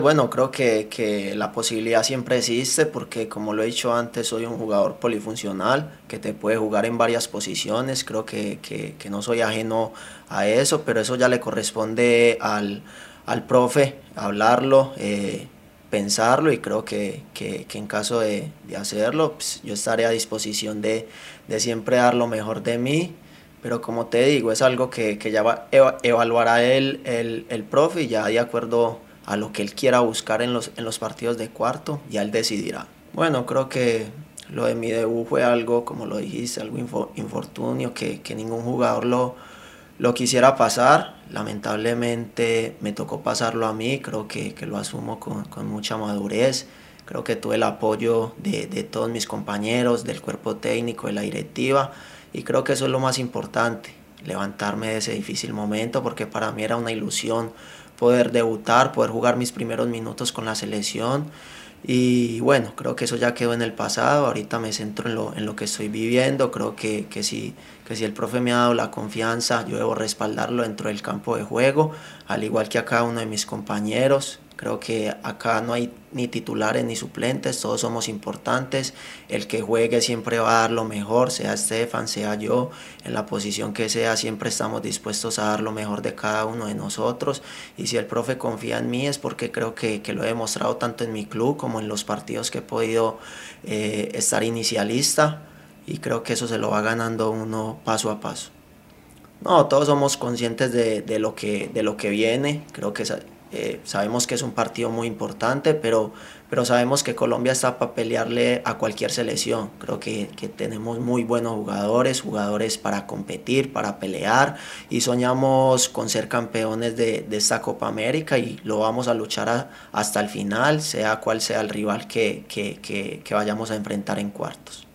Bueno, creo que la posibilidad siempre existe porque como lo he dicho antes, soy un jugador polifuncional que te puede jugar en varias posiciones. Creo que no soy ajeno a eso, pero eso ya le corresponde al profe hablarlo, pensarlo y creo que en caso de hacerlo, pues, yo estaré a disposición de siempre dar lo mejor de mí. Pero como te digo, es algo que ya evaluará el profe y ya de acuerdo a lo que él quiera buscar en los partidos de cuarto, ya él decidirá. Bueno, creo que lo de mi debut fue algo, como lo dijiste, algo infortunio, que ningún jugador lo quisiera pasar. Lamentablemente me tocó pasarlo a mí, creo que lo asumo con mucha madurez. Creo que tuve el apoyo de todos mis compañeros, del cuerpo técnico, de la directiva y creo que eso es lo más importante, levantarme de ese difícil momento porque para mí era una ilusión poder debutar, poder jugar mis primeros minutos con la selección y bueno, creo que eso ya quedó en el pasado, ahorita me centro en lo que estoy viviendo, creo que si el profe me ha dado la confianza, yo debo respaldarlo dentro del campo de juego, al igual que a cada uno de mis compañeros. Creo que acá no hay ni titulares ni suplentes, todos somos importantes. El que juegue siempre va a dar lo mejor, sea Estefan, sea yo, en la posición que sea, siempre estamos dispuestos a dar lo mejor de cada uno de nosotros. Y si el profe confía en mí es porque creo que lo he demostrado tanto en mi club como en los partidos que he podido estar inicialista. Y creo que eso se lo va ganando uno paso a paso. No, todos somos conscientes de lo que viene. Creo que sabemos que es un partido muy importante, pero sabemos que Colombia está para pelearle a cualquier selección. Creo que tenemos muy buenos jugadores, jugadores para competir, para pelear y soñamos con ser campeones de esta Copa América y lo vamos a luchar hasta el final, sea cual sea el rival que vayamos a enfrentar en cuartos.